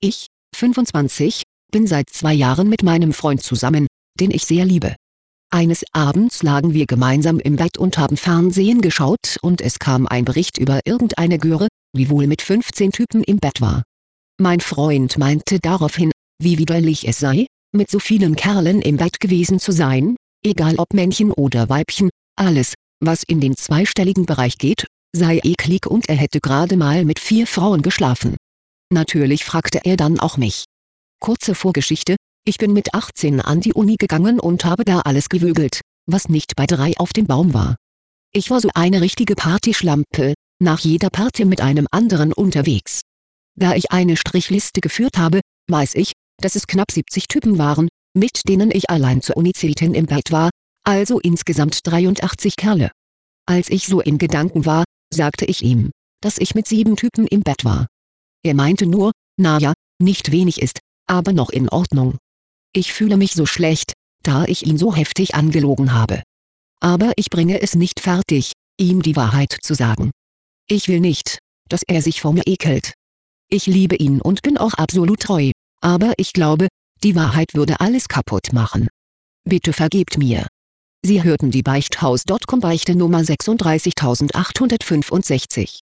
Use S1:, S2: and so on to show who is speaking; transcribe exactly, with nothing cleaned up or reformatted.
S1: Ich, fünfundzwanzig, bin seit zwei Jahren mit meinem Freund zusammen, den ich sehr liebe. Eines Abends lagen wir gemeinsam im Bett und haben Fernsehen geschaut und es kam ein Bericht über irgendeine Göre, die wohl mit fünfzehn Typen im Bett war. Mein Freund meinte daraufhin, wie widerlich es sei, mit so vielen Kerlen im Bett gewesen zu sein, egal ob Männchen oder Weibchen, alles, was in den zweistelligen Bereich geht, sei eklig und er hätte gerade mal mit vier Frauen geschlafen. Natürlich fragte er dann auch mich. Kurze Vorgeschichte: Ich bin mit achtzehn an die Uni gegangen und habe da alles gewögelt, was nicht bei drei auf dem Baum war. Ich war so eine richtige Partyschlampe, nach jeder Party mit einem anderen unterwegs. Da ich eine Strichliste geführt habe, weiß ich, dass es knapp siebzig Typen waren, mit denen ich allein zur Uni-Zeiten im Bett war, also insgesamt dreiundachtzig Kerle. Als ich so in Gedanken war, sagte ich ihm, dass ich mit sieben Typen im Bett war. Er meinte nur, na ja, nicht wenig ist, aber noch in Ordnung. Ich fühle mich so schlecht, da ich ihn so heftig angelogen habe. Aber ich bringe es nicht fertig, ihm die Wahrheit zu sagen. Ich will nicht, dass er sich vor mir ekelt. Ich liebe ihn und bin auch absolut treu, aber ich glaube, die Wahrheit würde alles kaputt machen. Bitte vergebt mir. Sie hörten die Beichthaus Punkt com Beichte Nummer sechsunddreißigtausendachthundertfünfundsechzig.